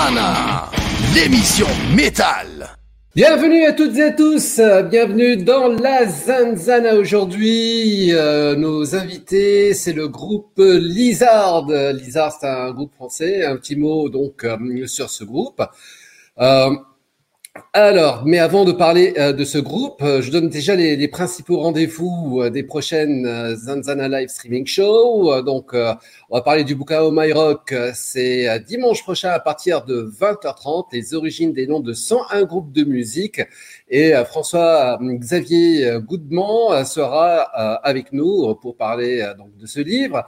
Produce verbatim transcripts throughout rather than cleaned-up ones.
Zanzana, l'émission métal. Bienvenue à toutes et à tous, bienvenue dans la Zanzana aujourd'hui. Euh, nos invités, c'est le groupe Lizard. Lizard, c'est un groupe français. Un petit mot donc euh, sur ce groupe. Euh, Alors, mais avant de parler euh, de ce groupe, euh, je donne déjà les, les principaux rendez-vous euh, des prochaines euh, Zanzana Live Streaming Show. Euh, donc, euh, on va parler du Bucao My Rock. Euh, c'est euh, dimanche prochain à partir de vingt heures trente. Les origines des noms de cent un groupes de musique. Et euh, François-Xavier euh, Goudemont euh, sera euh, avec nous pour parler euh, donc de ce livre.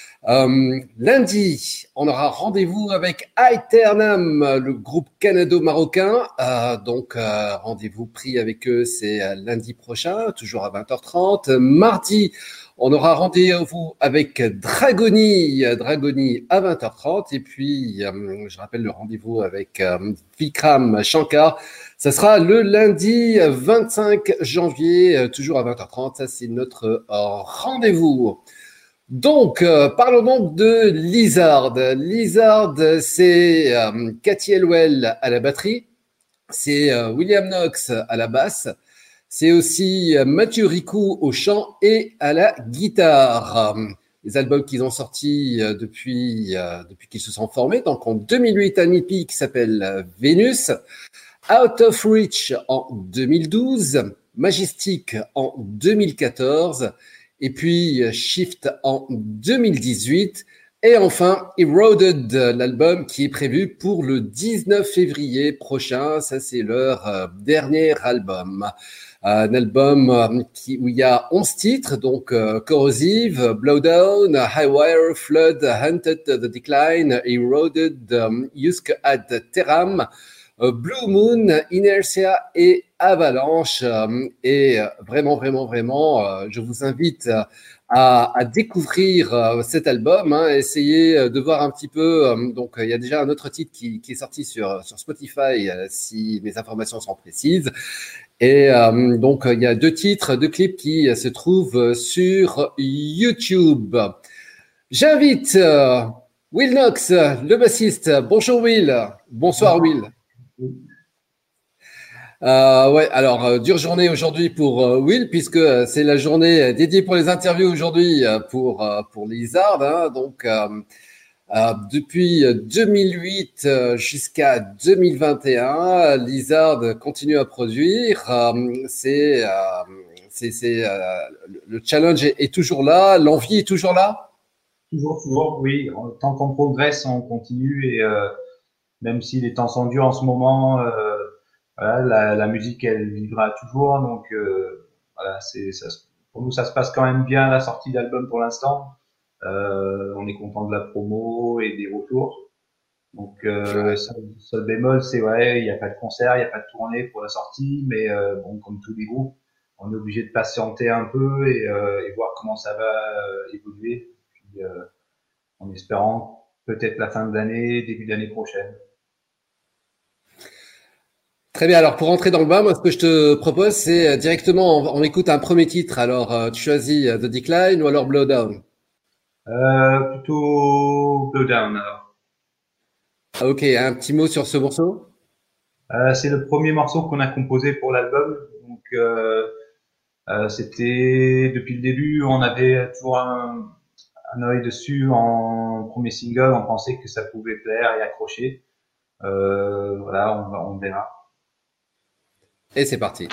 Euh, lundi, on aura rendez-vous avec Aeternam, le groupe canado-marocain. Euh, donc, euh, rendez-vous pris avec eux, c'est euh, lundi prochain, toujours à vingt heures trente. Mardi, on aura rendez-vous avec Dragony, Dragony à vingt heures trente. Et puis, euh, je rappelle le rendez-vous avec euh, Vikram Shankar. Ça sera le lundi vingt-cinq janvier, euh, toujours à vingt heures trente. Ça, c'est notre euh, rendez-vous. Donc, euh, parlons donc de Lizard. Lizard, c'est euh, Cathy Elwell à la batterie, c'est euh, William Knox à la basse, c'est aussi euh, Mathieu Ricou au chant et à la guitare. Les albums qu'ils ont sortis euh, depuis, euh, depuis qu'ils se sont formés, donc en deux mille huit, un E P qui s'appelle euh, Vénus, Out of Reach en deux mille douze, Majestic en deux mille quatorze, et puis Shift en deux mille dix-huit, et enfin Eroded, l'album qui est prévu pour le dix-neuf février prochain. Ça, c'est leur euh, dernier album. Un album euh, qui, où il y a onze titres, donc euh, Corrosive, Blowdown, Highwire, Flood, Hunted, The Decline, Eroded, um, Yusk ad Terram, Uh, Blue Moon, Inertia et Avalanche. Euh, et euh, vraiment, vraiment, vraiment, euh, je vous invite euh, à, à découvrir euh, cet album, hein, essayer euh, de voir un petit peu. Euh, donc, il y a déjà un autre titre qui, qui est sorti sur, sur Spotify, euh, si mes informations sont précises. Et euh, donc, il y a deux titres, deux clips qui euh, se trouvent sur YouTube. J'invite euh, Will Knox, le bassiste. Bonjour Will. Bonsoir Will. Euh, ouais, alors euh, dure journée aujourd'hui pour euh, Will, puisque euh, c'est la journée dédiée pour les interviews aujourd'hui euh, pour euh, pour Lizard, hein, donc euh, euh, depuis deux mille huit euh, jusqu'à deux mille vingt et un, Lizard continue à produire. Euh, c'est euh, c'est c'est euh, le challenge est, est toujours là, l'envie est toujours là. Toujours, toujours, oui. Tant qu'on progresse, on continue et euh, même si les temps sont durs en ce moment, euh, voilà, la, la musique elle vivra toujours. Donc euh, voilà, c'est ça, pour nous ça se passe quand même bien la sortie d'album pour l'instant. Euh, on est content de la promo et des retours. Donc euh, ça, ça bémol, c'est ouais, il y a pas de concert, il y a pas de tournée pour la sortie, mais euh, bon, comme tous les groupes, on est obligé de patienter un peu et, euh, et voir comment ça va euh, évoluer. Puis, euh, en espérant peut-être la fin de l'année, début d'année prochaine. Très bien, alors pour rentrer dans le bain, moi ce que je te propose, c'est directement, on, on écoute un premier titre. Alors euh, tu choisis The Decline ou alors Blowdown? euh, Plutôt Blowdown alors. Ah, ok, un petit mot sur ce morceau? euh, C'est le premier morceau qu'on a composé pour l'album. Donc euh, euh, c'était, depuis le début, on avait toujours un, un œil dessus. En premier single, on pensait que ça pouvait plaire et accrocher. Euh, voilà, on, on verra. Et c'est parti.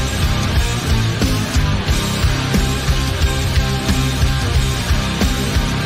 We'll be right back.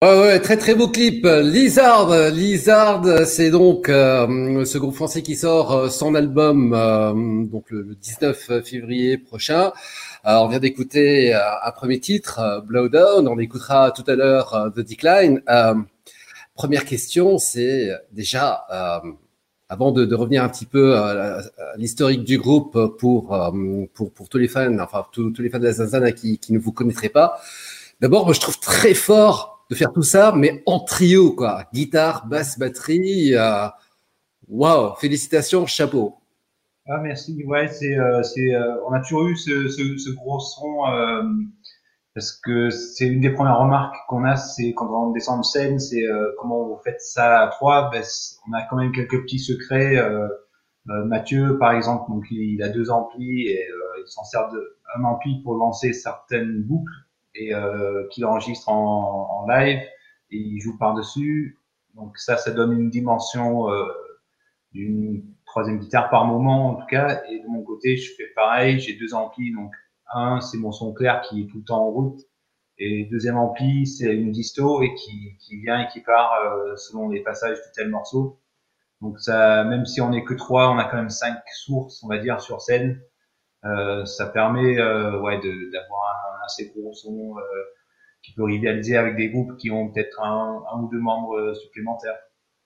Ouais, ouais, très très beau clip. Lizard, Lizard, c'est donc euh, ce groupe français qui sort euh, son album euh, donc le, le dix-neuf février prochain. Euh, on vient d'écouter euh, un premier titre, euh, Blowdown. On écoutera tout à l'heure euh, The Decline. Euh, première question, c'est déjà euh, avant de, de revenir un petit peu à, à l'historique du groupe pour euh, pour pour tous les fans, enfin tous, tous les fans de la Zanzana qui qui ne vous connaîtraient pas. D'abord, moi, je trouve très fort de faire tout ça, mais en trio, quoi. Guitare, basse, batterie. euh, Waouh, félicitations, chapeau. Ah, merci. Ouais, c'est, euh, c'est, euh, on a toujours eu ce, ce, ce gros son, euh, parce que c'est une des premières remarques qu'on a, c'est quand on descend de scène, c'est euh, comment vous faites ça à trois. Ben, on a quand même quelques petits secrets. Euh, euh, Mathieu, par exemple, donc il, il a deux amplis et euh, il s'en sert de un ampli pour lancer certaines boucles et euh, qu'il enregistre en, en live et il joue par-dessus. Donc ça, ça donne une dimension euh, d'une troisième guitare par moment en tout cas. Et de mon côté, je fais pareil. J'ai deux amplis, donc un, c'est mon son clair qui est tout le temps en route. Et deuxième ampli, c'est une disto et qui, qui vient et qui part euh, selon les passages de tel morceau. Donc ça, même si on n'est que trois, on a quand même cinq sources, on va dire, sur scène. Euh, ça permet euh, ouais, de, d'avoir un, un assez gros son euh, qui peut rivaliser avec des groupes qui ont peut-être un, un ou deux membres euh, supplémentaires.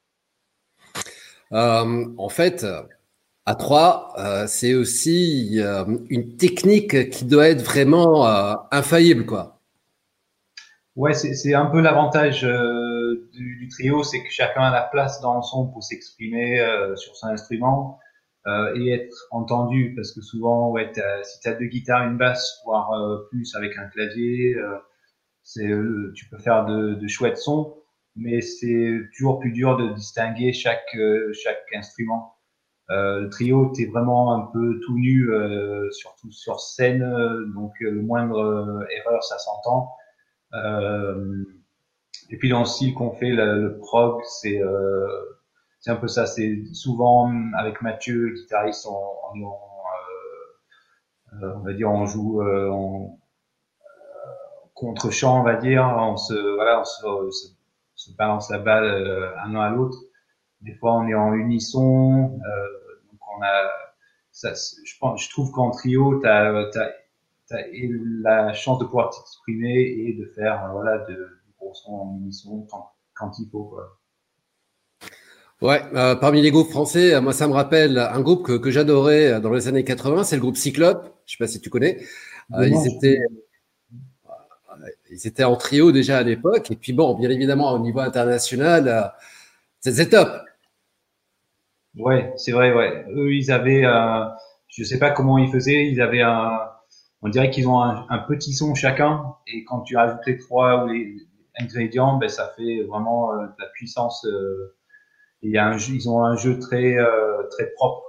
Euh, en fait, à trois, euh, c'est aussi euh, une technique qui doit être vraiment euh, infaillible, quoi. Ouais, c'est, c'est un peu l'avantage euh, du, du trio, c'est que chacun a la place dans le son pour s'exprimer euh, sur son instrument euh, et être entendu. Parce que souvent, ouais, t'as, si tu as deux guitares, une basse, voire euh, plus avec un clavier, euh, c'est, euh, tu peux faire de, de chouettes sons, mais c'est toujours plus dur de distinguer chaque, euh, chaque instrument. Euh, le trio, t'es vraiment un peu tout nu, euh, surtout sur scène, euh, donc euh, le moindre euh, erreur, ça s'entend. Euh, et puis dans le style qu'on fait, le, le prog, c'est euh, c'est un peu ça. C'est souvent avec Mathieu, le guitariste, on, on, on, euh, on va dire, on joue euh, en contre-champ, on va dire. On se voilà, on se, se, se balance la balle euh, un an à l'autre. Des fois, on est en unisson. Euh, donc on a ça, je pense, je trouve qu'en trio, t'as t'as t'as la chance de pouvoir t'exprimer et de faire voilà de, de gros sons en unisson quand, quand il faut quoi. Ouais, euh, parmi les groupes français, euh, moi, ça me rappelle un groupe que, que j'adorais euh, dans les années quatre-vingts, c'est le groupe Cyclope. Je sais pas si tu connais. Euh, ils Dommage. étaient, ils étaient en trio déjà à l'époque. Et puis bon, bien évidemment, au niveau international, euh, c'est top. Ouais, c'est vrai, ouais. Eux, ils avaient, euh, je sais pas comment ils faisaient, ils avaient un, on dirait qu'ils ont un, un petit son chacun, et quand tu rajoutes les trois ou les ingrédients, ben ça fait vraiment euh, de la puissance. Euh, et il y a un jeu, ils ont un jeu très euh, très propre.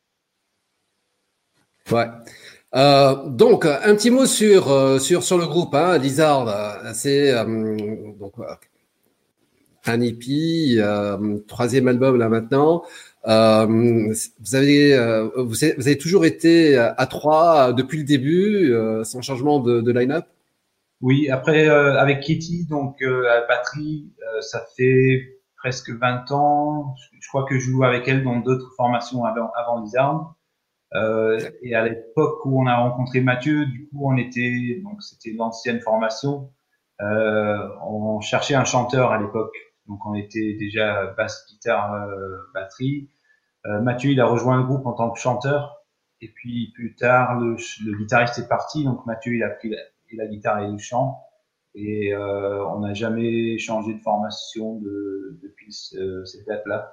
Ouais. Euh, donc, un petit mot sur euh, sur sur le groupe, hein, Lizard. euh, C'est euh, donc euh, un E P, euh, troisième album là maintenant. Euh, vous avez euh, vous avez, vous avez toujours été à trois depuis le début, euh, sans changement de, de line-up. Oui, après euh, avec Kitty, donc euh, à la batterie, euh, ça fait presque vingt ans. Je, je crois que je joue avec elle dans d'autres formations avant, avant Lizard. Euh, et à l'époque où on a rencontré Mathieu, du coup, on était, donc c'était l'ancienne formation. Euh, on cherchait un chanteur à l'époque, donc on était déjà basse, guitare, euh, batterie. Euh, Mathieu, il a rejoint le groupe en tant que chanteur. Et puis plus tard, le, le guitariste est parti, donc Mathieu, il a pris la, et la guitare et le chant. Et euh, on n'a jamais changé de formation de, depuis ce, cette date-là.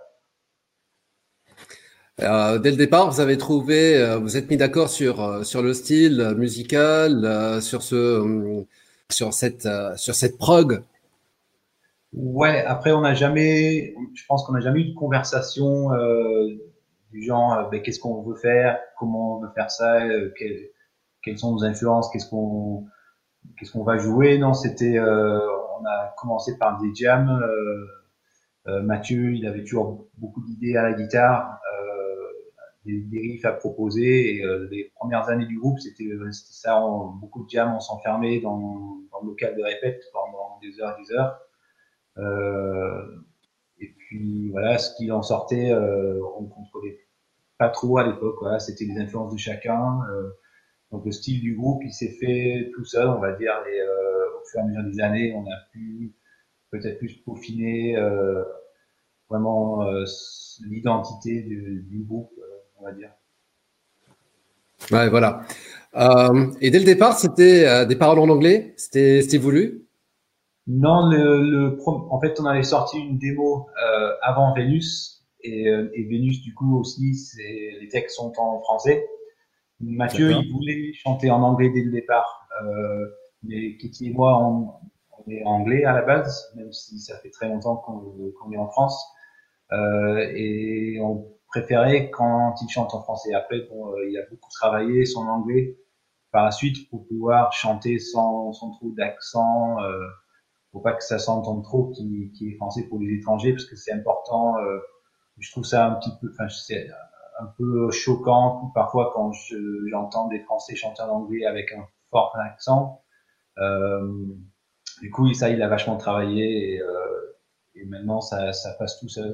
Euh, dès le départ, vous avez trouvé, euh, vous êtes mis d'accord sur euh, sur le style musical, euh, sur ce euh, sur cette euh, sur cette prog. Ouais, après on n'a jamais, je pense qu'on n'a jamais eu de conversation euh, du genre, euh, ben, qu'est-ce qu'on veut faire, comment on veut faire ça, euh, quelles, quelles sont nos influences, qu'est-ce qu'on qu'est-ce qu'on va jouer. Non, c'était, euh, on a commencé par des jams. Euh, euh, Mathieu, il avait toujours beaucoup d'idées à la guitare, euh, des, des riffs à proposer. Et euh, les premières années du groupe, c'était c'était ça, on, beaucoup de jams, on s'enfermait dans, dans le local de répète pendant des heures et des heures. Euh, et puis voilà, ce qu'il en sortait, euh, on ne contrôlait pas trop à l'époque. Voilà, c'était les influences de chacun. Euh, donc le style du groupe, il s'est fait tout seul, on va dire. Et euh, au fur et à mesure des années, on a pu peut-être plus peaufiner euh, vraiment euh, l'identité du, du groupe, euh, on va dire. Ouais, voilà. Euh, et dès le départ, c'était euh, des paroles en anglais? C'était, c'était voulu? Non, le, le en fait, on avait sorti une démo euh, avant Vénus et, euh, et Vénus, du coup aussi, c'est les textes sont en français. Mathieu, D'accord. il voulait chanter en anglais dès le départ, euh, mais Kitty et moi, on, on est anglais à la base, même si ça fait très longtemps qu'on qu'on est en France, euh, et on préférait quand il chante en français. Après, bon, euh, il a beaucoup travaillé son anglais par la suite pour pouvoir chanter sans, sans trop d'accent. Euh, faut pas que ça s'entende trop qui, qui est français pour les étrangers parce que c'est important. Euh, je trouve ça un petit peu, enfin c'est un peu choquant parfois quand je, j'entends des Français chanter en anglais avec un fort accent. Euh, du coup, ça, il a vachement travaillé et, euh, et maintenant ça, ça passe tout seul.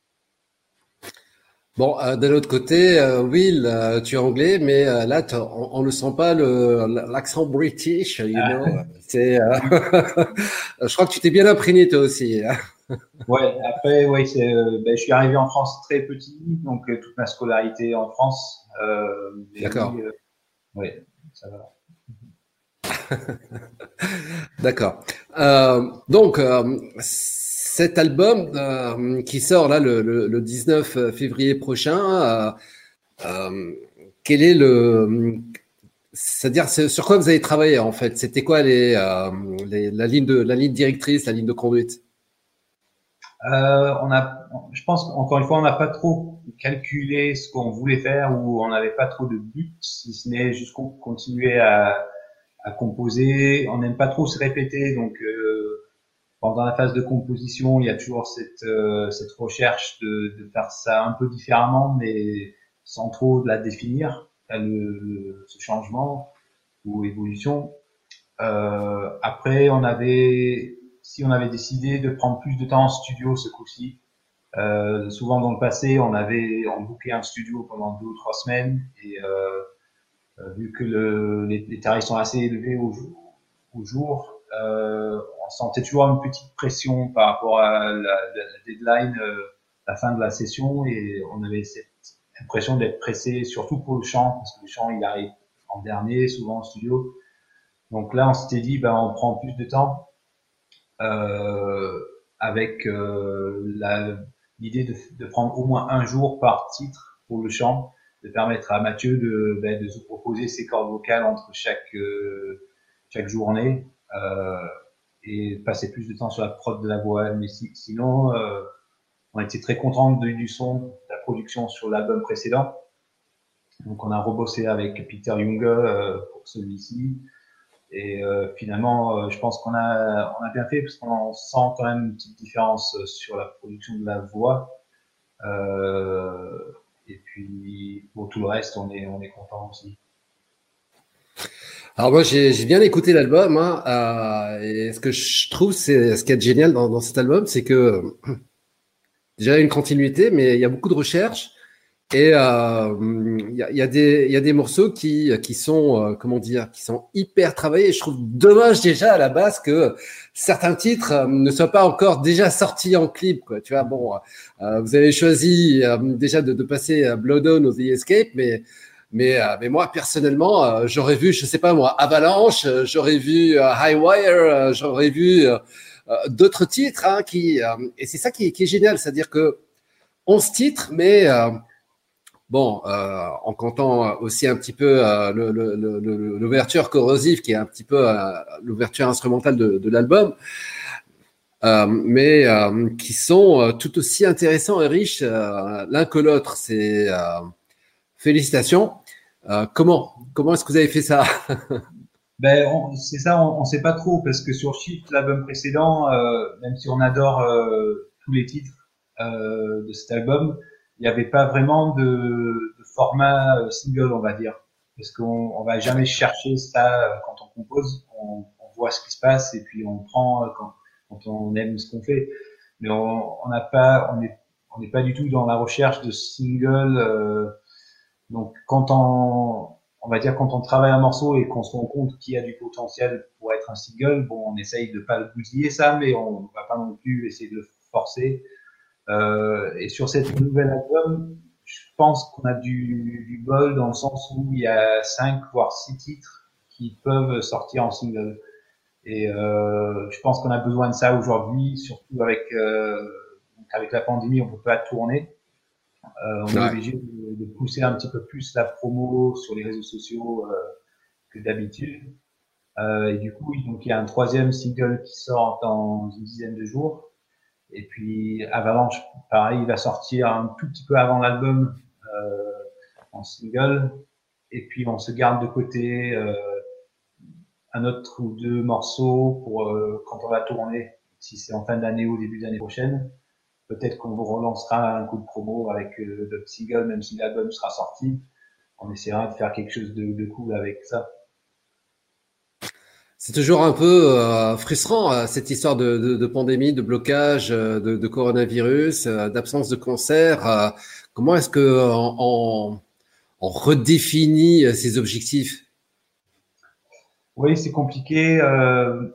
Bon, euh, d'un autre côté, euh, Will, euh, tu es anglais, mais euh, là, t'as- on, on ne sent pas le, l'accent british, you know. C'est, euh, je crois que tu t'es bien imprégné toi aussi, hein. Ouais, après, ouais, c'est, euh, ben, je suis arrivé en France très petit, donc euh, toute ma scolarité en France. Euh, mais oui, D'accord, euh, ouais, ça va. d'accord. Euh, donc, euh, cet album euh, qui sort là le, le, le dix-neuf février prochain, euh, euh, quel est le, c'est-à-dire c'est- sur quoi vous avez travaillé en fait? C'était quoi les, euh, les, la ligne de la ligne directrice, la ligne de conduite? Euh, on a, je pense qu'encore une fois, on n'a pas trop calculé ce qu'on voulait faire ou on n'avait pas trop de but, si ce n'est juste qu'on continuait à, à composer. On n'aime pas trop se répéter, donc euh, pendant la phase de composition, il y a toujours cette, euh, cette recherche de, de faire ça un peu différemment, mais sans trop la définir, le, le- ce changement ou évolution. Euh, après, on avait, si on avait décidé de prendre plus de temps en studio ce coup-ci, euh, souvent dans le passé, on avait on booké un studio pendant deux ou trois semaines et euh, euh, vu que le, les, les tarifs sont assez élevés au jour, au jour euh, on sentait toujours une petite pression par rapport à la, la, la deadline, euh, la fin de la session et on avait cette impression d'être pressé, surtout pour le chant parce que le chant il arrive en dernier souvent en studio. Donc là, on s'était dit, ben on prend plus de temps euh, avec euh, la, l'idée de, de prendre au moins un jour par titre pour le chant, de permettre à Mathieu de, ben, de se proposer ses cordes vocales entre chaque, euh, chaque journée euh, et passer plus de temps sur la prod de la voix. Mais si, sinon, euh, on était très content du, du son, de la production sur l'album précédent. Donc on a rebossé avec Peter Junge euh, pour celui-ci. Et euh, finalement, euh, je pense qu'on a, on a bien fait parce qu'on sent quand même une petite différence sur la production de la voix. Euh, et puis pour tout le reste, on est, on est content aussi. Alors moi j'ai j'ai bien écouté l'album, hein, euh, et ce que je trouve c'est ce qui est génial dans, dans cet album, c'est que déjà il y a une continuité, mais il y a beaucoup de recherches et euh, il y a, il y a des il y a des morceaux qui qui sont euh, comment dire qui sont hyper travaillés. Et je trouve dommage déjà à la base que certains titres euh, ne soient pas encore déjà sortis en clip, quoi. Tu vois, bon, euh, vous avez choisi euh, déjà de, de passer à Blood On ou The Escape, mais mais, euh, mais moi personnellement, euh, j'aurais vu, je sais pas moi, Avalanche, euh, j'aurais vu euh, High Wire, euh, j'aurais vu euh, euh, d'autres titres, hein, qui euh, et c'est ça qui, qui est génial, c'est-à-dire que onze titres, mais euh, bon, euh, en comptant aussi un petit peu euh, le, le, le, l'ouverture corrosive, qui est un petit peu euh, l'ouverture instrumentale de, de l'album, euh, mais euh, qui sont euh, tout aussi intéressants et riches euh, l'un que l'autre. C'est euh, félicitations. Euh, comment comment est-ce que vous avez fait ça? Ben, on- c'est ça, on, on sait pas trop parce que sur Shift, l'album précédent, euh, même si on adore euh, tous les titres euh, de cet album, il n'y avait pas vraiment de, de format euh, single, on va dire, parce qu'on on va jamais chercher ça euh, quand on compose. On, on voit ce qui se passe et puis on prend euh, quand quand on aime ce qu'on fait. Mais on n'a pas, on n'est on n'est pas du tout dans la recherche de singles. Euh, donc quand on, on va dire quand on travaille un morceau et qu'on se rend compte qu'il y a du potentiel pour être un single, bon, on essaye de pas le bousiller ça, mais on va pas non plus essayer de le forcer. Euh, et sur cette nouvelle album, je pense qu'on a du, du bol dans le sens où il y a cinq voire six titres qui peuvent sortir en single. Et euh, je pense qu'on a besoin de ça aujourd'hui, surtout avec euh, avec la pandémie, on peut pas tourner. Euh, on ouais. est obligé de, de pousser un petit peu plus la promo sur les réseaux sociaux euh, que d'habitude. Euh, et du coup, donc il y a un troisième single qui sort dans une dizaine de jours. Et puis Avalanche, pareil, il va sortir un tout petit peu avant l'album euh, en single. Et puis on se garde de côté euh, un autre ou deux morceaux pour euh, quand on va tourner, si c'est en fin d'année ou début d'année prochaine. Peut-être qu'on vous relancera un coup de promo avec euh, d'autres singles, même si l'album sera sorti. On essaiera de faire quelque chose de, de cool avec ça. C'est toujours un peu euh, frustrant euh, cette histoire de, de, de pandémie, de blocage, euh, de, de coronavirus, euh, d'absence de concert. Euh, comment est-ce que on, on redéfinit ces objectifs? Oui, c'est compliqué. Euh,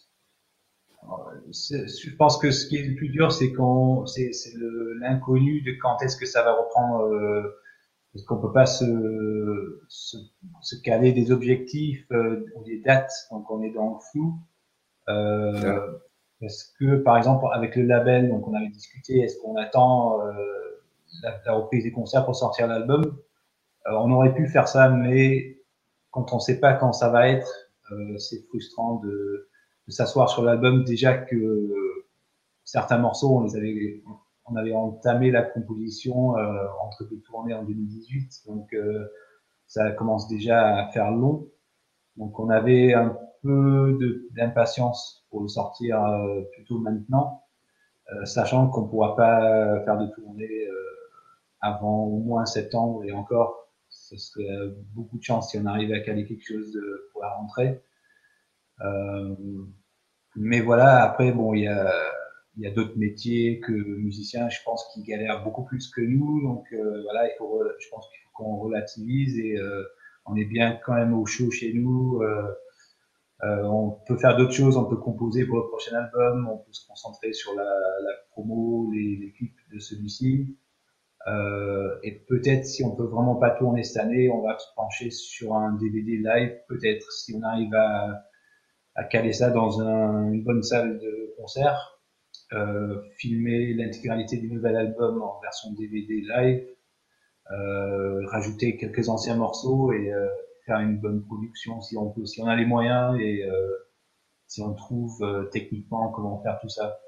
je pense que ce qui est le plus dur, c'est qu'on, c'est, c'est l'inconnu de quand est-ce que ça va reprendre. Euh, parce qu'on peut pas se, se, se caler des objectifs euh, ou des dates, donc on est dans le flou. Euh, ouais. Est-ce que, par exemple, avec le label, donc on avait discuté, est-ce qu'on attend euh, la, la reprise des concerts pour sortir l'album? euh, On aurait pu faire ça, mais quand on sait pas quand ça va être, euh, c'est frustrant de, de s'asseoir sur l'album. Déjà que euh, certains morceaux, on les avait, on avait entamé la composition euh, entre deux tournées en deux mille dix-huit, donc euh, ça commence déjà à faire long. Donc on avait un peu de, d'impatience pour le sortir euh, plutôt maintenant, euh, sachant qu'on ne pourra pas faire de tournée euh, avant au moins septembre, et encore, ce serait beaucoup de chance si on arrivait à caler quelque chose de, pour la rentrée. Euh, mais voilà, après, bon, il y a, il y a d'autres métiers que musiciens, je pense, qui galèrent beaucoup plus que nous. Donc euh, voilà, il faut, je pense qu'il faut qu'on relativise et euh, on est bien quand même au chaud chez nous. Euh, euh, on peut faire d'autres choses, on peut composer pour le prochain album, on peut se concentrer sur la, la promo, les, les clips de celui-ci. Euh, et peut-être si on peut vraiment pas tourner cette année, on va se pencher sur un D V D live, peut-être si on arrive à, à caler ça dans un, une bonne salle de concert, euh, filmer l'intégralité du nouvel album en version D V D live, euh, rajouter quelques anciens morceaux et euh, faire une bonne production si on peut, si on a les moyens et euh, si on trouve euh, techniquement comment faire tout ça.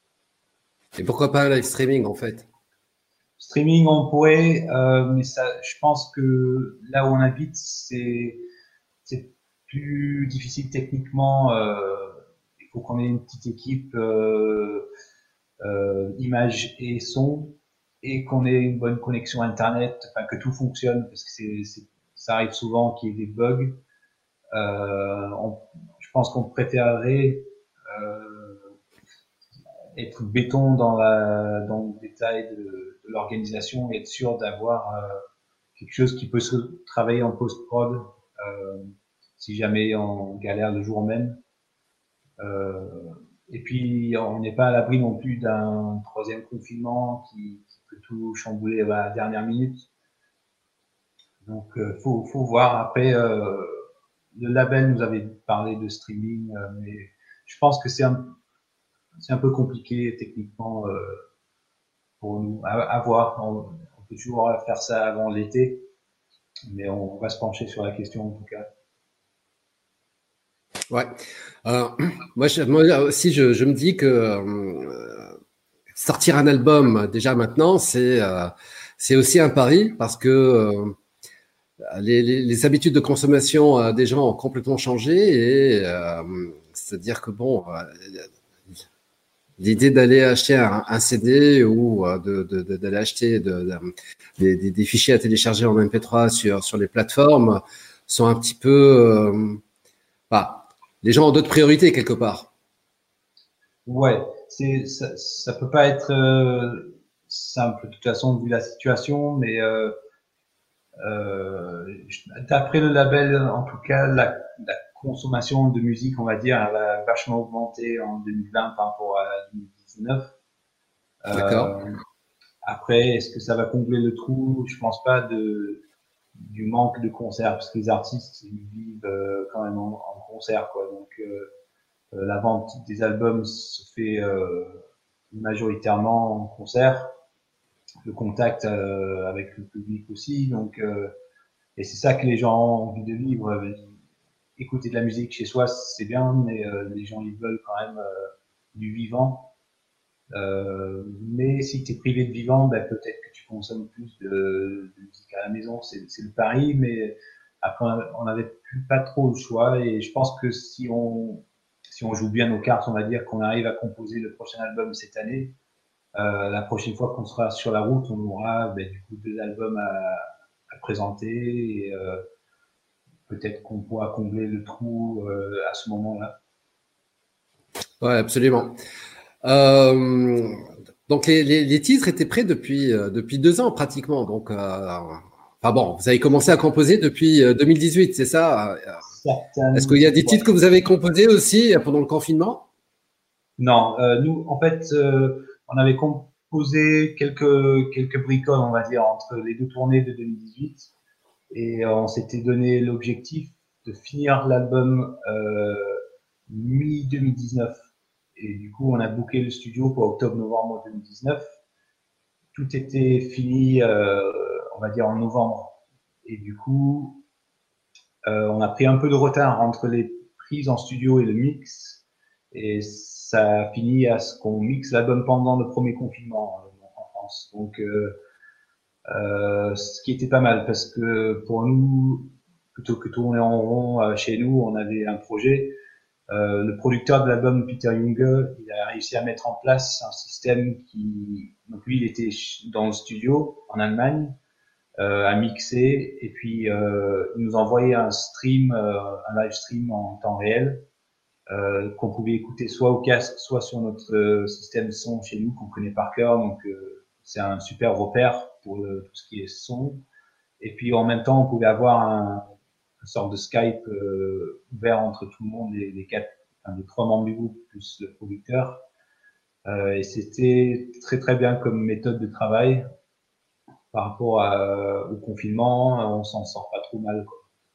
Et pourquoi pas un live streaming en fait? Streaming, on pourrait, euh, mais ça, je pense que là où on habite, c'est c'est plus difficile techniquement. Euh, il faut qu'on ait une petite équipe euh, euh, image et son, et qu'on ait une bonne connexion internet, enfin que tout fonctionne, parce que c'est, c'est ça arrive souvent qu'il y ait des bugs. Euh, on, je pense qu'on préférerait euh, être béton dans la dans le détail de, de l'organisation et être sûr d'avoir euh, quelque chose qui peut se travailler en post-prod euh, si jamais on galère le jour même. Euh, et puis on n'est pas à l'abri non plus d'un troisième confinement qui, qui peut tout chambouler à la dernière minute. Donc euh, faut faut voir. Après euh, le label nous avait parlé de streaming, euh, mais je pense que c'est un c'est un peu compliqué techniquement euh, pour nous à, à voir. On, on peut toujours faire ça avant l'été, mais on, on va se pencher sur la question en tout cas. Ouais. Euh, moi, je, moi aussi, je, je me dis que euh, sortir un album déjà maintenant, c'est euh, c'est aussi un pari parce que euh, les, les, les habitudes de consommation euh, des gens ont complètement changé et euh, c'est-à-dire que bon, euh, l'idée d'aller acheter un, un C D ou euh, de, de, de, d'aller acheter de, de, des, des fichiers à télécharger en M P trois sur sur les plateformes sont un petit peu euh, bah, les gens ont d'autres priorités quelque part. Ouais, c'est ça, ça peut pas être euh, simple de toute façon vu la situation, mais euh, euh, d'après le label, en tout cas, la, la consommation de musique, on va dire, elle a vachement augmenté en deux mille vingt par rapport à deux mille dix-neuf. D'accord. Euh, après, est-ce que ça va combler le trou? Je pense pas de du manque de concerts, parce que les artistes ils vivent euh, quand même en, en concert, quoi. Donc euh, euh, la vente des albums se fait euh, majoritairement en concert, le contact euh, avec le public aussi. Donc euh, et c'est ça que les gens ont envie de vivre. Écouter de la musique chez soi, c'est bien, mais euh, les gens ils veulent quand même euh, du vivant. Euh, mais si tu es privé de vivant, ben, peut-être que tu consommes plus de, de musique à la maison. C'est, c'est le pari, mais après on n'avait plus pas trop le choix. Et je pense que si on si on joue bien nos cartes, on va dire qu'on arrive à composer le prochain album cette année. Euh, la prochaine fois qu'on sera sur la route, on aura ben, du coup deux albums à, à présenter et euh, peut-être qu'on pourra combler le trou euh, à ce moment-là. Ouais, absolument. Euh, donc les, les, les titres étaient prêts depuis euh, depuis deux ans pratiquement. Donc, euh, enfin bon, vous avez commencé à composer depuis euh, deux mille dix-huit, c'est ça? Certaines... Est-ce qu'il y a des titres que vous avez composés aussi pendant le confinement? Non, euh, nous en fait, euh, on avait composé quelques quelques bricoles, on va dire, entre les deux tournées de deux mille dix-huit, et euh, on s'était donné l'objectif de finir l'album euh, mi deux mille dix-neuf. Et du coup, on a booké le studio pour octobre-novembre deux mille dix-neuf. Tout était fini, euh, on va dire, en novembre. Et du coup, euh, on a pris un peu de retard entre les prises en studio et le mix. Et ça a fini à ce qu'on mixe l'album pendant le premier confinement euh, en France. Donc, euh, euh, ce qui était pas mal, parce que pour nous, plutôt que tourner en rond euh, chez nous, on avait un projet. Euh, le producteur de l'album, Peter Junge, il a réussi à mettre en place un système qui, donc lui, il était dans le studio en Allemagne, euh, à mixer, et puis euh, il nous envoyait un stream, euh, un live stream en temps réel, euh, qu'on pouvait écouter soit au casque, soit sur notre euh, système son chez nous qu'on connaît par cœur. Donc euh, c'est un super repère pour le, tout ce qui est son. Et puis en même temps, on pouvait avoir un une sorte de Skype euh, ouvert entre tout le monde, les, les quatre, enfin, les trois membres du groupe plus le producteur. Euh, et c'était très très bien comme méthode de travail par rapport à, au confinement. On s'en sort pas trop mal,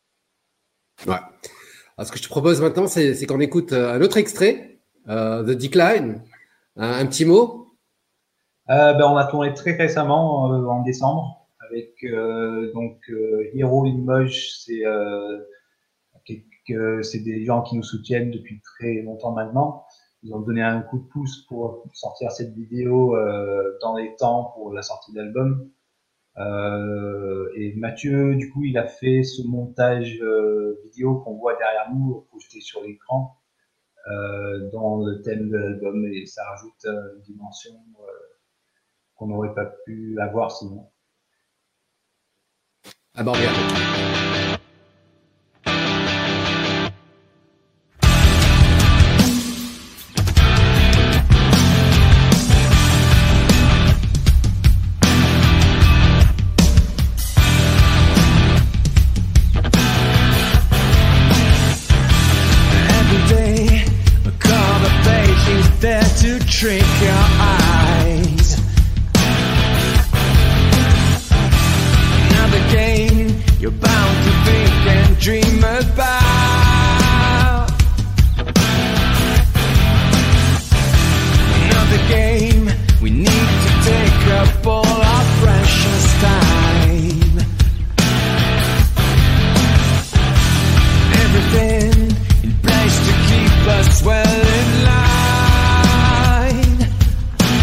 quoi. Ouais. Alors, ce que je te propose maintenant, c'est, c'est qu'on écoute un autre extrait, euh, The Decline. Un, un petit mot. Euh, ben, on a tourné très récemment, euh, en décembre. Avec euh, donc euh, Hero Limoges, c'est euh, quelques, c'est des gens qui nous soutiennent depuis très longtemps maintenant. Ils ont donné un coup de pouce pour sortir cette vidéo euh, dans les temps pour la sortie d'album. Euh, et Mathieu, du coup, il a fait ce montage euh, vidéo qu'on voit derrière nous, projeté sur l'écran, euh, dans le thème de l'album, et ça rajoute euh, une dimension euh, qu'on n'aurait pas pu avoir sinon. Ah bah regarde. Every day, a cover page is there to trick your eyes. Another game you're bound to think and dream about. Another game we need to take up all our precious time. Everything in place to keep us well in line.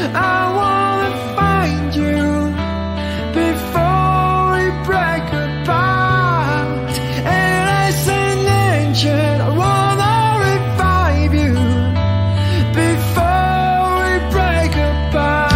I wanna find you before we break apart. And as an angel, I wanna revive you before we break apart.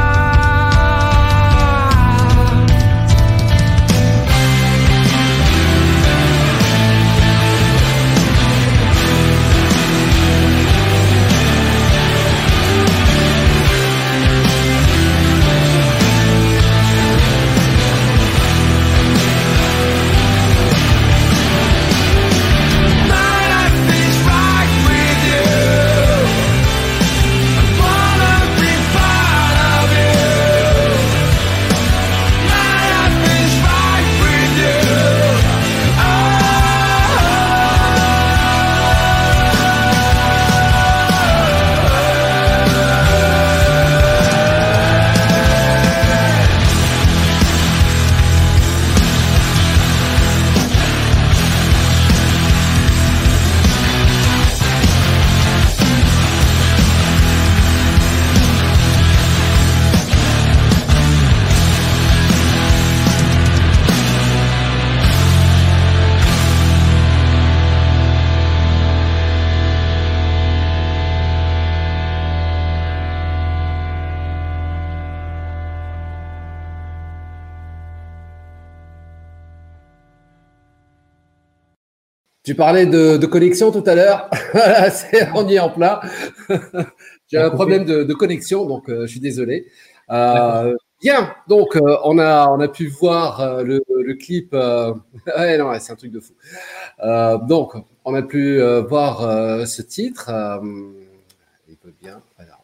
Tu parlais de, de connexion tout à l'heure. Voilà, c'est- on y est en plein. J'ai un problème de, de connexion, donc euh, je suis désolé. Euh, bien, donc euh, on a on a pu voir euh, le, le clip. Euh... ouais, non, ouais, c'est un truc de fou. Euh, donc on a pu euh, voir euh, ce titre. Euh, il peut bien.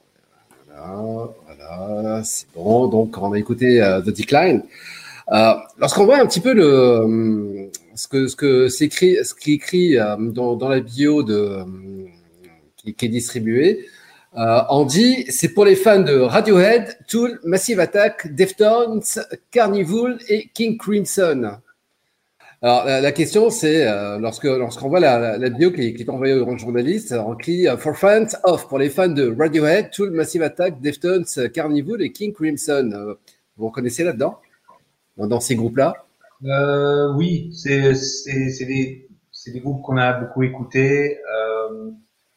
Voilà, voilà, voilà, c'est bon. Donc on a écouté euh, The Decline. Euh, lorsqu'on voit un petit peu le, euh, ce que ce que c'est écrit, ce qui est écrit euh, dans, dans la bio de euh, qui, qui est distribuée, euh, on dit c'est pour les fans de Radiohead, Tool, Massive Attack, Deftones, Carnival et King Crimson. Alors la, la question c'est euh, lorsque lorsqu'on voit la, la, la bio qui, qui est envoyée au journaliste, on crie euh, for fans of pour les fans de Radiohead, Tool, Massive Attack, Deftones, Carnival et King Crimson. Euh, vous reconnaissez là-dedans? Dans, dans ces groupes-là? Euh, oui, c'est c'est c'est des c'est des groupes qu'on a beaucoup écoutés. Euh,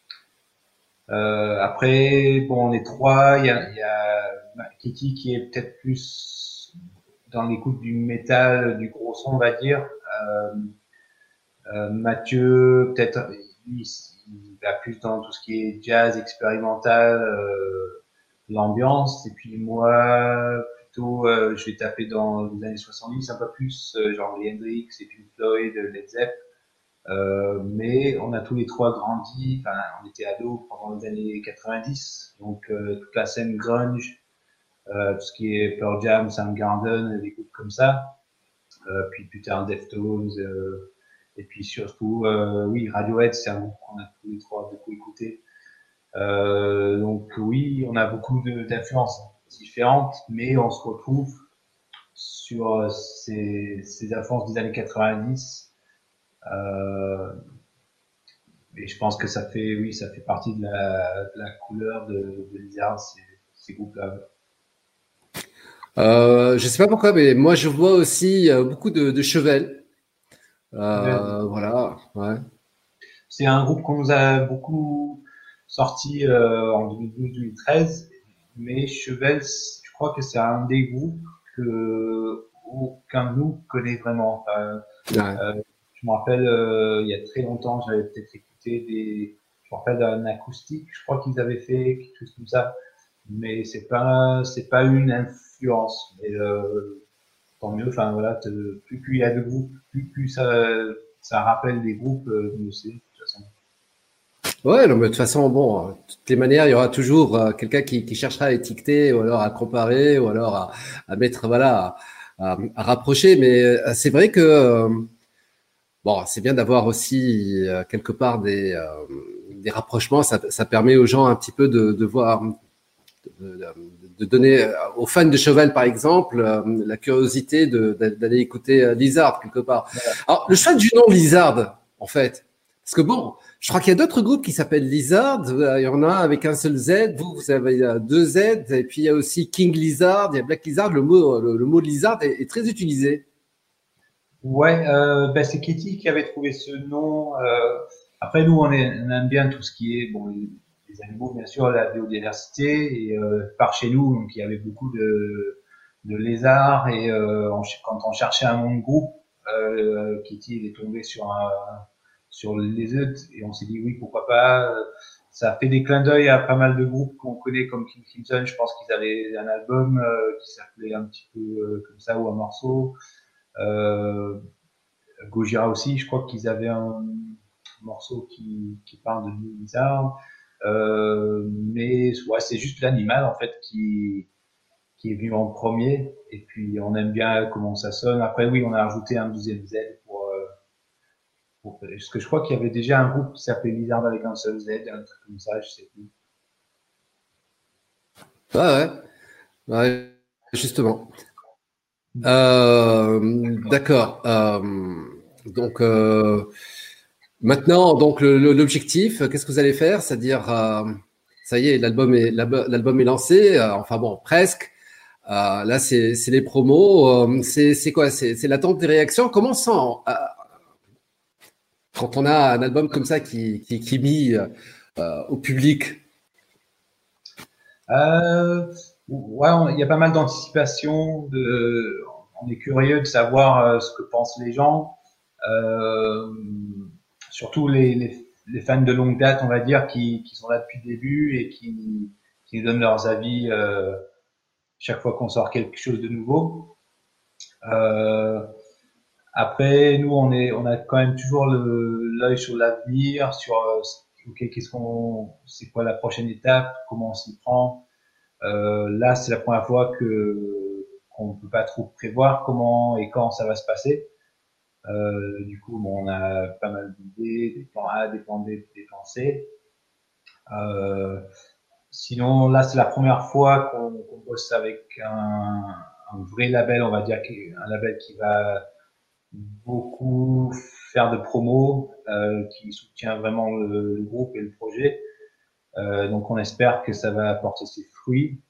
euh, après, bon, on est trois. Il y a il y a bah, Kitty qui est peut-être plus dans l'écoute du métal, du gros son, on va dire. Euh, euh, Mathieu, peut-être, lui, il va plus dans tout ce qui est jazz expérimental, euh, l'ambiance. Et puis moi, plutôt, euh, je vais taper dans les années soixante-dix un peu plus, euh, genre les Hendrix et Pink Floyd, Led Zepp. Euh, mais on a tous les trois grandi, enfin, on était ados pendant les années quatre-vingt-dix, donc euh, toute la scène grunge, euh, tout ce qui est Pearl Jam, Soundgarden, des groupes comme ça. Euh, puis plus tard Deftones, euh, et puis surtout, euh, oui, Radiohead, c'est un groupe qu'on a tous les trois beaucoup écouté. Euh, donc oui, on a beaucoup de, d'influences différentes, mais on se retrouve sur ces, ces influences des années quatre-vingt-dix. Euh, et je pense que ça fait, oui, ça fait partie de la, de la couleur de, de Lizard, ces, ces groupes-là. Euh, je sais pas pourquoi, mais moi je vois aussi euh, beaucoup de, de Chevelle. Euh, voilà, ouais. C'est un groupe qu'on nous a beaucoup sorti euh, en deux mille douze deux mille treize, mais Chevelle, je crois que c'est un des groupes que aucun de nous connaît vraiment. Enfin, Ouais. euh, je me rappelle, euh, il y a très longtemps, j'avais peut-être écouté des, je me rappelle d'un acoustique, je crois qu'ils avaient fait quelque chose comme ça, mais c'est pas, c'est pas une influence. Mais euh, tant mieux. Enfin voilà, te, plus plus il y a de groupes, plus plus ça, ça rappelle des groupes, euh, mieux c'est de toute façon. Ouais, non, mais de toute façon, bon, de toutes les manières, il y aura toujours euh, quelqu'un qui, qui cherchera à étiqueter ou alors à comparer ou alors à, à mettre, voilà, à, à, à rapprocher. Mais euh, c'est vrai que, euh, bon, c'est bien d'avoir aussi euh, quelque part des, euh, des rapprochements. Ça, ça permet aux gens un petit peu de, de voir, de, de donner euh, aux fans de Chevelle, par exemple, euh, la curiosité de, d'aller écouter euh, Lizard quelque part. Alors, le choix du nom Lizard, en fait. Parce que bon, je crois qu'il y a d'autres groupes qui s'appellent Lizard. Il y en a un avec un seul Z. Vous, vous avez deux Z. Et puis, il y a aussi King Lizard, il y a Black Lizard. Le mot, le, le mot Lizard est, est très utilisé. Ouais, euh, ben c'est Kitty qui avait trouvé ce nom. Euh, après, nous, on, est, on aime bien tout ce qui est bon, les, les animaux, bien sûr, la biodiversité. Et euh, par chez nous, donc il y avait beaucoup de, de lézards. Et euh, on, quand on cherchait un nom de groupe, euh, Kitty il est tombé sur un sur les œufs et on s'est dit oui, pourquoi pas. Ça a fait des clins d'œil à pas mal de groupes qu'on connaît comme King Crimson. Je pense qu'ils avaient un album euh, qui s'appelait un petit peu euh, comme ça ou un morceau. Euh, Gojira aussi, je crois qu'ils avaient un morceau qui, qui parle de Lizard. Euh, mais ouais, c'est juste l'animal en fait qui qui est venu en premier. Et puis on aime bien comment ça sonne. Après oui, on a ajouté un deuxième Z pour parce que je crois qu'il y avait déjà un groupe qui s'appelait Lizard avec un seul Z, un truc comme ça, je sais plus. Ouais, ouais, ouais justement. Euh, d'accord. Euh, donc euh, maintenant, donc le, le, l'objectif, qu'est-ce que vous allez faire? C'est-à-dire, euh, ça y est, l'album est l'album est lancé. Euh, enfin bon, presque. Euh, là, c'est c'est les promos. Euh, c'est c'est quoi? C'est c'est l'attente des réactions. Comment ça euh, quand on a un album comme ça qui, qui, qui est mis euh, au public? euh, Ouais, il y a pas mal d'anticipation. De, on est curieux de savoir euh, ce que pensent les gens, euh, surtout les, les, les fans de longue date, on va dire, qui, qui sont là depuis le début et qui, qui donnent leurs avis euh, chaque fois qu'on sort quelque chose de nouveau. Euh, Après, nous, on est, on a quand même toujours l'œil sur l'avenir, sur euh, ok, qu'est-ce qu'on, c'est quoi la prochaine étape, comment on s'y prend. Euh, là, c'est la première fois que qu'on peut pas trop prévoir comment et quand ça va se passer. Euh, du coup, bon, on a pas mal d'idées, des plans A, des plans B, des plans C. Euh, sinon, là, c'est la première fois qu'on qu'on bosse avec un, un vrai label, on va dire, un label qui va beaucoup faire de promo, euh, qui soutient vraiment le, le groupe et le projet. Euh, donc on espère que ça va apporter ses fruits.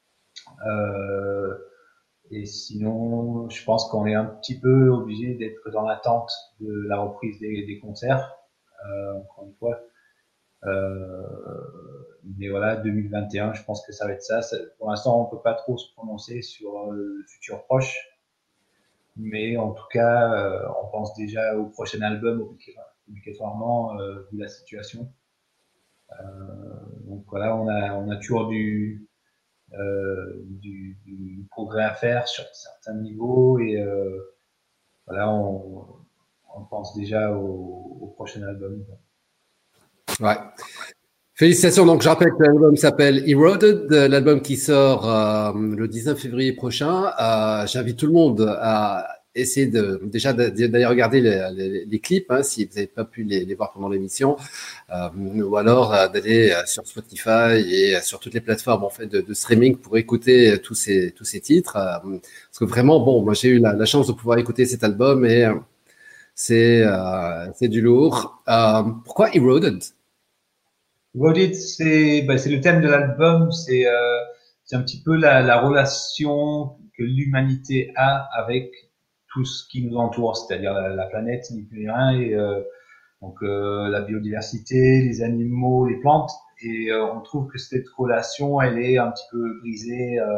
Euh, et sinon, je pense qu'on est un petit peu obligé d'être dans l'attente de la reprise des, des concerts, euh, encore une fois. Euh, mais voilà, deux mille vingt et un, je pense que ça va être ça. ça pour l'instant, on peut pas trop se prononcer sur le futur proche. Mais en tout cas, euh, on pense déjà au prochain album obligatoirement euh, vu la situation. Euh, donc voilà, on a on a toujours du, euh, du du progrès à faire sur certains niveaux et euh, voilà, on, on pense déjà au, au prochain album. Ouais. Félicitations. Donc, je rappelle que l'album s'appelle Eroded, l'album qui sort euh, le dix-neuf février prochain. Euh, j'invite tout le monde à essayer de déjà d'aller regarder les, les, les clips hein, si vous n'avez pas pu les, les voir pendant l'émission, euh, ou alors euh, d'aller sur Spotify et sur toutes les plateformes en fait de, de streaming pour écouter tous ces tous ces titres. Euh, parce que vraiment, bon, moi j'ai eu la, la chance de pouvoir écouter cet album et euh, c'est euh, c'est du lourd. Euh, pourquoi Eroded? Eroded, c'est bah, c'est le thème de l'album, c'est euh, c'est un petit peu la, la relation que l'humanité a avec tout ce qui nous entoure, c'est-à-dire la, la planète, ni plus ni rien, et euh, donc euh, la biodiversité, les animaux, les plantes, et euh, on trouve que cette relation, elle est un petit peu brisée, euh,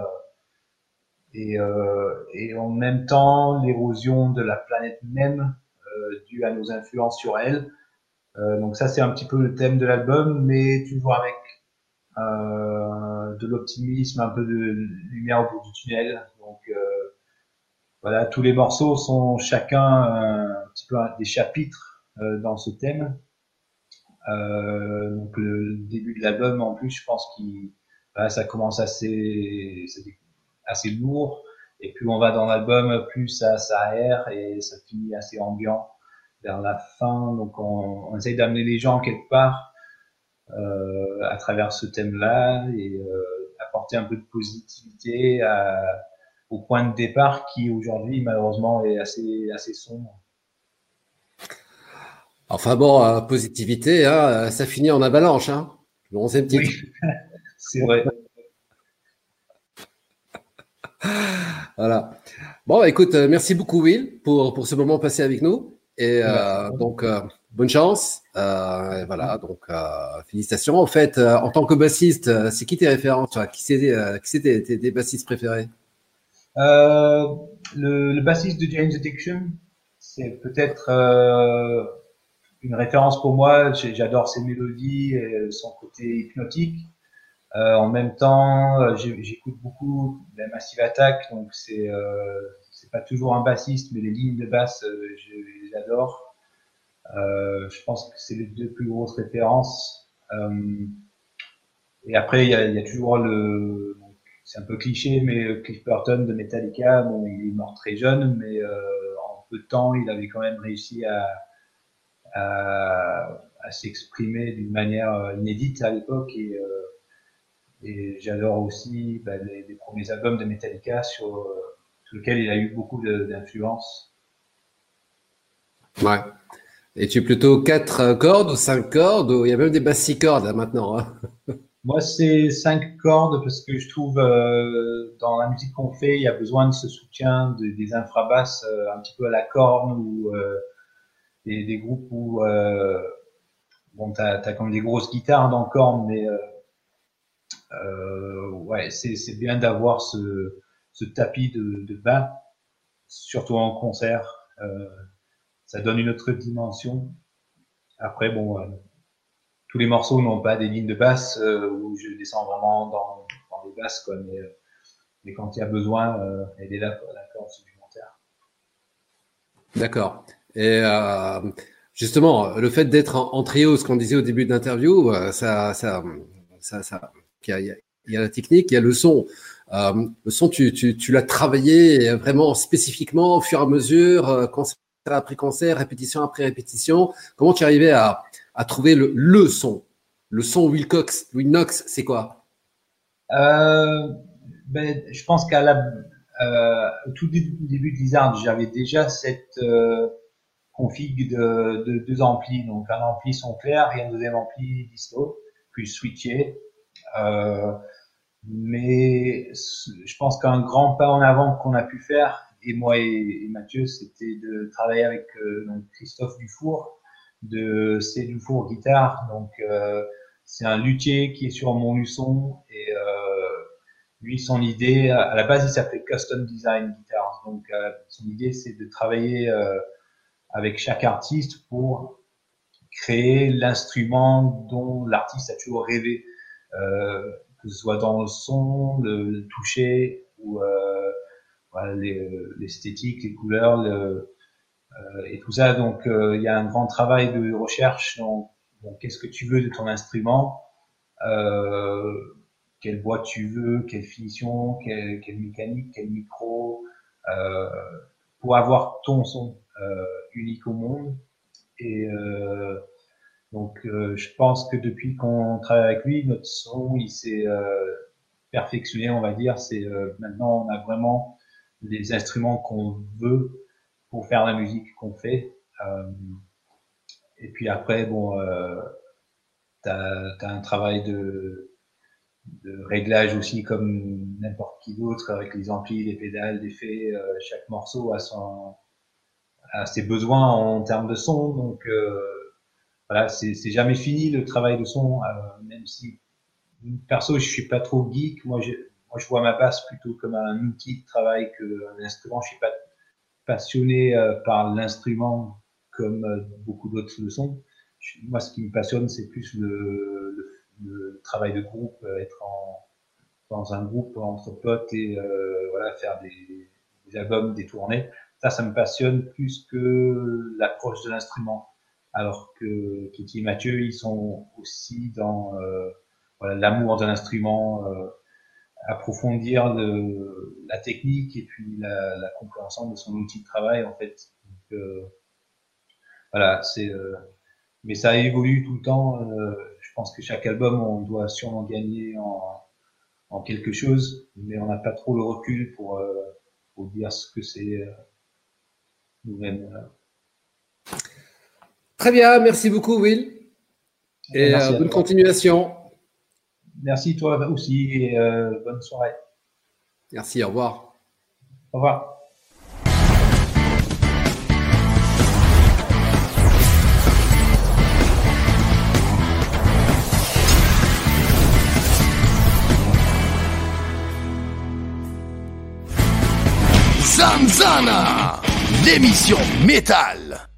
et, euh, et en même temps, l'érosion de la planète même, euh, due à nos influences sur elle. Euh, donc ça, c'est un petit peu le thème de l'album, mais toujours avec euh, de l'optimisme, un peu de lumière au bout du tunnel. Donc euh, voilà, tous les morceaux sont chacun un, un petit peu des chapitres euh, dans ce thème. Euh, donc le, le début de l'album, en plus, je pense qu'il voilà, ça commence assez assez lourd, et plus on va dans l'album, plus ça ça aère et ça finit assez ambiant vers la fin. Donc on, on essaye d'amener les gens quelque part euh, à travers ce thème-là et euh, apporter un peu de positivité à, au point de départ qui aujourd'hui malheureusement est assez assez sombre. Enfin bon, euh, positivité, hein, ça finit en avalanche, hein. Le onzième titre. Oui, c'est vrai. Voilà. Bon, écoute, euh, merci beaucoup, Will, pour, pour ce moment passé avec nous. Et Merci. euh, donc, euh, bonne chance. Euh, et voilà, donc, euh, félicitations. En fait, euh, en tant que bassiste, euh, c'est qui tes références, toi? Qui c'est euh, qui c'est tes, tes, tes bassistes préférés? Euh, le, le bassiste de Jane's Addiction, c'est peut-être euh, une référence pour moi. J'ai- J'adore ses mélodies et son côté hypnotique. Euh, en même temps, euh, j'ai- j'écoute beaucoup la Massive Attack, donc c'est euh, c'est pas toujours un bassiste, mais les lignes de basse, euh, je, je les adore. Euh, je pense que c'est les deux plus grosses références. Euh, et après, il y a, il y a toujours le, c'est un peu cliché, mais Cliff Burton de Metallica, bon, il est mort très jeune, mais euh, en peu de temps, il avait quand même réussi à, à, à s'exprimer d'une manière euh, inédite à l'époque. Et, euh, et j'adore aussi bah, les, les premiers albums de Metallica sur, euh, sur lesquels il a eu beaucoup de- d'influence. Ouais. Et tu es plutôt quatre cordes ou cinq cordes ou il y a même des basses six cordes là, maintenant, hein. Moi, c'est cinq cordes parce que je trouve euh, dans la musique qu'on fait, il y a besoin de ce soutien de- des infrabasses euh, un petit peu à la corne ou euh, des, des groupes où euh, bon, t'as as comme des grosses guitares dans le corne, mais euh, euh, ouais, c'est c'est bien d'avoir ce, ce tapis de, de bain, surtout en concert. Euh, ça donne une autre dimension. Après, bon, euh, tous les morceaux n'ont pas des lignes de basse euh, où je descends vraiment dans, dans les basses, quoi, mais euh, mais quand il y a besoin, euh, elle est là, quoi, la corde supplémentaire. D'accord. Et euh, justement, le fait d'être en, en trio, ce qu'on disait au début de l'interview, euh, ça, ça, ça, ça, il y a, il y a- il y a la technique, il y a le son. Euh, le son, tu, tu, tu l'as travaillé vraiment spécifiquement au fur et à mesure, euh, concert après concert, répétition après répétition. Comment tu arrivais à, à trouver le, le son? Le son Wilcox, Wilnox, c'est quoi? Euh, ben, je pense qu'à la, euh, au tout début, début de Lizard, j'avais déjà cette euh, config de, de deux amplis, donc un ampli son clair et un deuxième ampli disto, puis switché. Euh, mais je pense qu'un grand pas en avant qu'on a pu faire, et moi et, et Mathieu, c'était de travailler avec euh, donc Christophe Dufour de C Dufour Guitare. Donc euh, c'est un luthier qui est sur Montluçon et euh, lui son idée, à la base il s'appelait Custom Design Guitars. Donc euh, son idée c'est de travailler euh, avec chaque artiste pour créer l'instrument dont l'artiste a toujours rêvé. Euh, que ce soit dans le son, le, le toucher ou euh, voilà, l'esthétique, les, les couleurs le, euh, et tout ça. Donc euh, il y a un grand travail de recherche. Donc, bon, qu'est-ce que tu veux de ton instrument, euh, quelle voix tu veux, quelle finition, quelle, quelle mécanique, quel micro, euh, pour avoir ton son euh, unique au monde. Et euh, donc euh, je pense que depuis qu'on travaille avec lui, notre son il s'est euh, perfectionné, on va dire. C'est euh, maintenant on a vraiment les instruments qu'on veut pour faire la musique qu'on fait. Euh, et puis après, bon, euh, t'as as un travail de, de réglage aussi comme n'importe qui d'autre avec les amplis, les pédales, les effets. Euh, chaque morceau a son a ses besoins en termes de son. Donc euh, voilà, c'est jamais fini le travail de son, euh, même si perso je suis pas trop geek. Moi, je, moi je vois ma basse plutôt comme un outil de travail qu'un instrument. Je suis pas passionné euh, par l'instrument comme euh, beaucoup d'autres le sont. Je, moi, ce qui me passionne, c'est plus le, le, le, travail de groupe, euh, être en, dans un groupe entre potes et euh, voilà, faire des, des albums, des tournées. Ça, ça me passionne plus que l'approche de l'instrument. Alors que Kitty et Mathieu, ils sont aussi dans euh, voilà, l'amour de l'instrument, euh, approfondir le, la technique et puis la, la compréhension de son outil de travail en fait. Donc, euh, voilà, c'est. Euh, mais ça évolue tout le temps. Euh, je pense que chaque album, on doit sûrement gagner en, en quelque chose, mais on n'a pas trop le recul pour, euh, pour dire ce que c'est euh, nous-mêmes. Très bien, merci beaucoup Will. Et Merci euh, à bonne toi. continuation. Merci toi aussi et euh, bonne soirée. Merci, au revoir. Au revoir. Zanzana, l'émission métal.